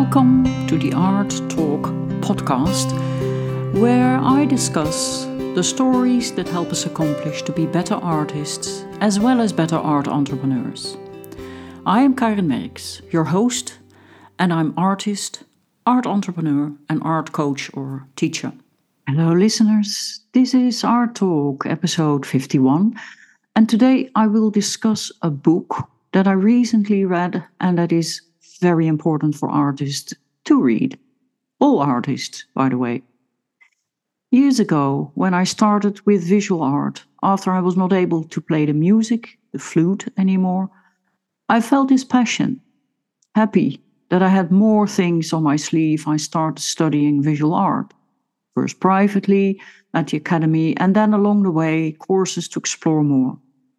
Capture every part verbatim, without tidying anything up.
Welcome to the Art Talk podcast, where I discuss the stories that help us accomplish to be better artists as well as better art entrepreneurs. I am Karin Merks, your host, and I'm artist, art entrepreneur, and art coach or teacher. Hello listeners, this is Art Talk episode fifty-one, and today I will discuss a book that I recently read and that is very important for artists to read. All artists, by the way. Years ago, when I started with visual art, after I was not able to play the music, the flute anymore, I felt this passion. Happy that I had more things on my sleeve, I started studying visual art. First privately, at the academy, and then along the way, courses to explore more.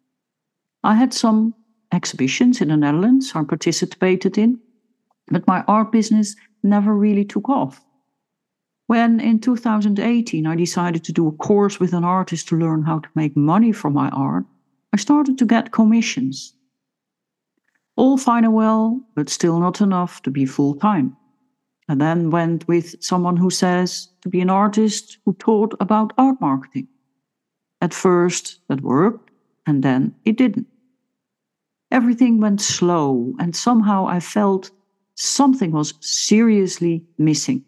I had some exhibitions in the Netherlands I participated in, but my art business never really took off. When in two thousand eighteen I decided to do a course with an artist to learn how to make money from my art, I started to get commissions. All fine and well, but still not enough to be full-time. I then went with someone who says to be an artist who taught about art marketing. At first that worked, and then it didn't. Everything went slow, and somehow I felt something was seriously missing.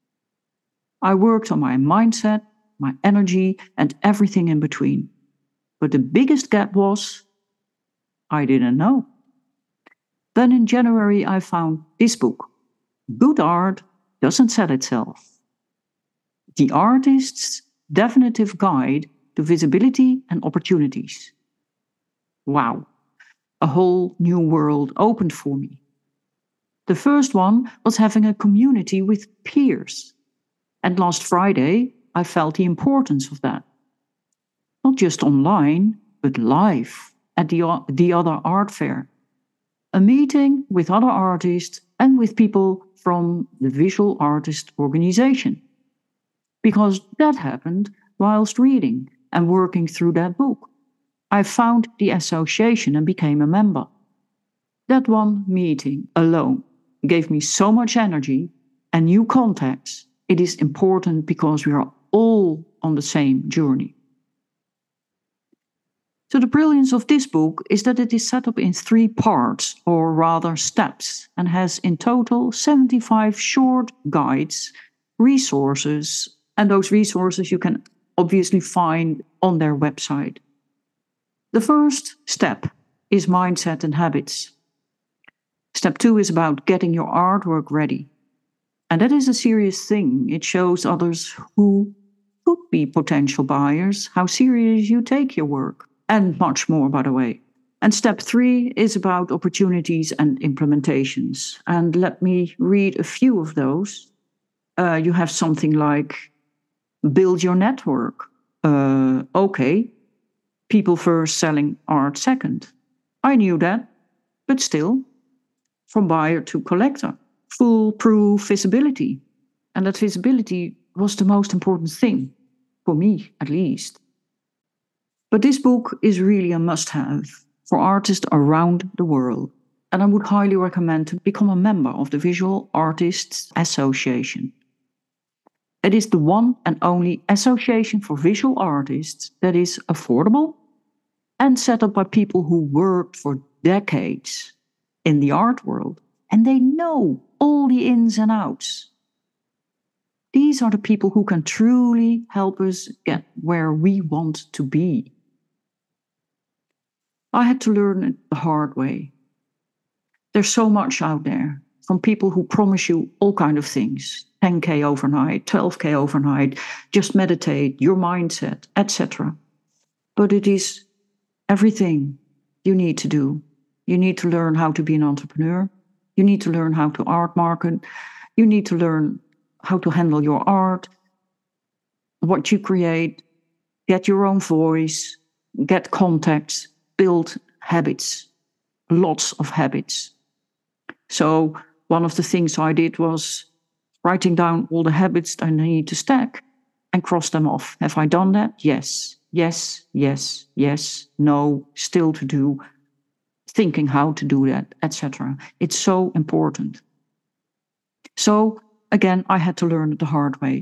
I worked on my mindset, my energy, and everything in between. But the biggest gap was, I didn't know. Then in January I found this book, Good Art Doesn't Sell Itself. The Artist's Definitive Guide to Visibility and Opportunities. Wow, a whole new world opened for me. The first one was having a community with peers. And last Friday, I felt the importance of that. Not just online, but live at the, the other art fair. A meeting with other artists and with people from the Visual Artist Organization. Because that happened whilst reading and working through that book. I found the association and became a member. That one meeting alone gave me so much energy and new contacts. It is important because we are all on the same journey. So the brilliance of this book is that it is set up in three parts, or rather steps, and has in total seventy-five short guides, resources, and those resources you can obviously find on their website. The first step is mindset and habits. Step two is about getting your artwork ready. And that is a serious thing. It shows others who could be potential buyers how serious you take your work. And much more, by the way. And step three is about opportunities and implementations. And let me read a few of those. Uh, you have something like build your network. Uh, okay. People first, selling art second. I knew that, but still. From buyer to collector. Foolproof visibility. And that visibility was the most important thing, for me at least. But this book is really a must-have for artists around the world. And I would highly recommend to become a member of the Visual Artists Association. It is the one and only association for visual artists that is affordable and set up by people who worked for decades in the art world, and they know all the ins and outs. These are the people who can truly help us get where we want to be. I had to learn it the hard way. There's so much out there, from people who promise you all kinds of things, ten K overnight, twelve K overnight, just meditate, your mindset, et cetera. But it is everything you need to do. You need to learn how to be an entrepreneur. You need to learn how to art market. You need to learn how to handle your art, what you create, get your own voice, get contacts, build habits, lots of habits. So one of the things I did was writing down all the habits I need to stack and cross them off. Have I done that? Yes, yes, yes, yes, no, still to do. Thinking how to do that, et cetera. It's so important. So again, I had to learn it the hard way.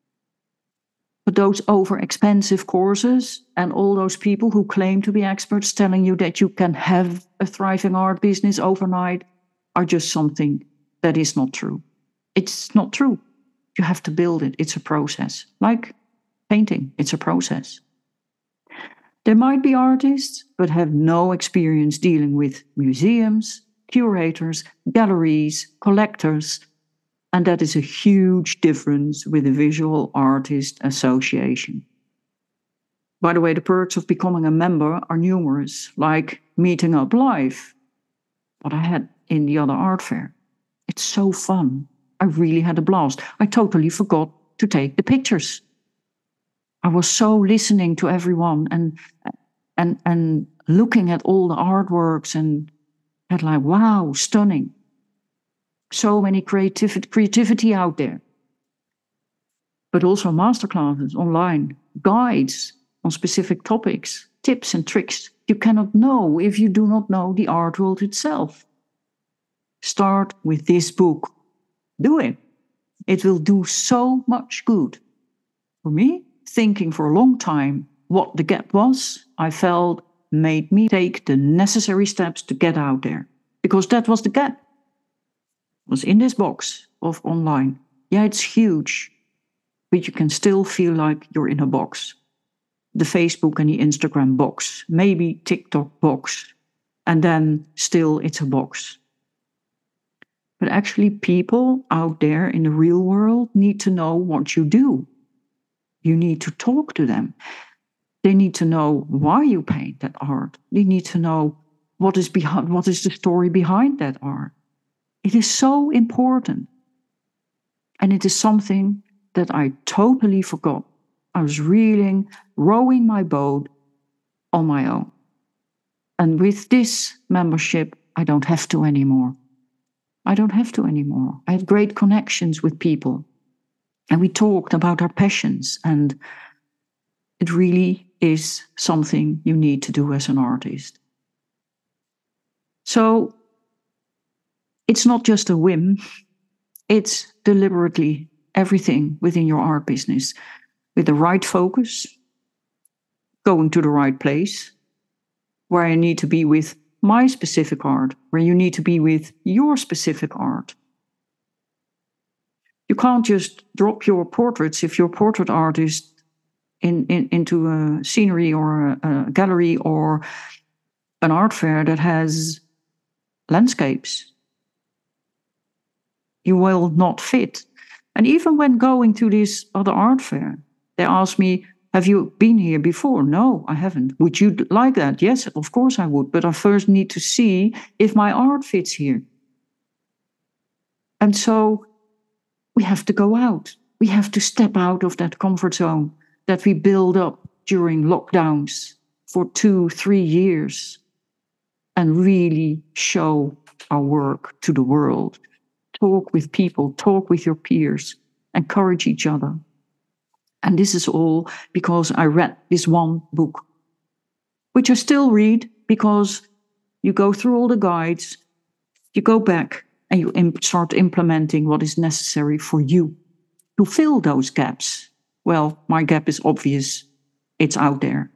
But those over-expensive courses and all those people who claim to be experts telling you that you can have a thriving art business overnight are just something that is not true. It's not true. You have to build it. It's a process. Like painting, it's a process. There might be artists, but have no experience dealing with museums, curators, galleries, collectors, and that is a huge difference with the Visual Artist Association. By the way, the perks of becoming a member are numerous, like meeting up live, what I had in the other art fair. It's so fun. I really had a blast. I totally forgot to take the pictures. I was so listening to everyone and and and looking at all the artworks and had like, wow, stunning. So many creativity, creativity out there. But also masterclasses online, guides on specific topics, tips and tricks you cannot know if you do not know the art world itself. Start with this book. Do it. It will do so much good. For me, thinking for a long time what the gap was, I felt made me take the necessary steps to get out there. Because that was the gap. It was in this box of online. Yeah, it's huge, but you can still feel like you're in a box. The Facebook and the Instagram box, maybe TikTok box, and then still it's a box. But actually people out there in the real world need to know what you do. You need to talk to them. They need to know why you paint that art. They need to know what is behind, what is the story behind that art. It is so important. And it is something that I totally forgot. I was reeling, rowing my boat on my own. And with this membership, I don't have to anymore. I don't have to anymore. I have great connections with people. And we talked about our passions. And it really is something you need to do as an artist. So it's not just a whim. It's deliberately everything within your art business. With the right focus, going to the right place, where I need to be with my specific art, where you need to be with your specific art. You can't just drop your portraits if you're a portrait artist in, in, into a scenery or a, a gallery or an art fair that has landscapes. You will not fit. And even when going to this other art fair, they ask me, have you been here before? No, I haven't. Would you like that? Yes, of course I would. But I first need to see if my art fits here. And so we have to go out. We have to step out of that comfort zone that we build up during lockdowns for two, three years and really show our work to the world. Talk with people, talk with your peers, encourage each other. And this is all because I read this one book, which I still read because you go through all the guides, you go back and you imp- start implementing what is necessary for you to fill those gaps. Well, my gap is obvious. It's out there.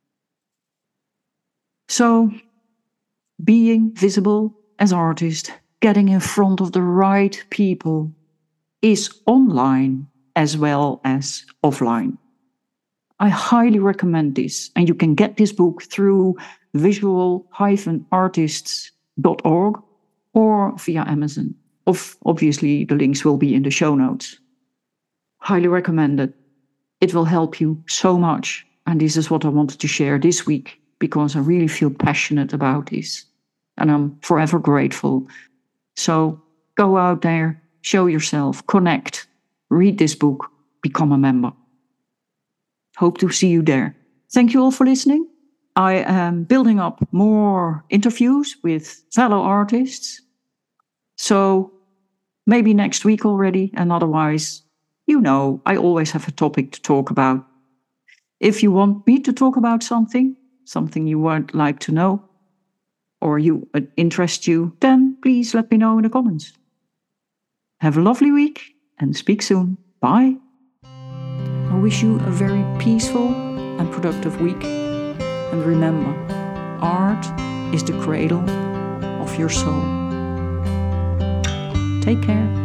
So, being visible as artist, getting in front of the right people is online as well as offline. I highly recommend this, and you can get this book through visual dash artists dot org or via Amazon. Of, obviously, the links will be in the show notes. Highly recommend it. It will help you so much, and this is what I wanted to share this week because I really feel passionate about this, and I'm forever grateful. So go out there, show yourself, connect, read this book, become a member. Hope to see you there. Thank you all for listening. I am building up more interviews with fellow artists. So maybe next week already, and otherwise, you know, I always have a topic to talk about. If you want me to talk about something, something you would like to know, or you uh, interest you, then please let me know in the comments. Have a lovely week and speak soon. Bye. I wish you a very peaceful and productive week. And remember, art is the cradle of your soul. Take care.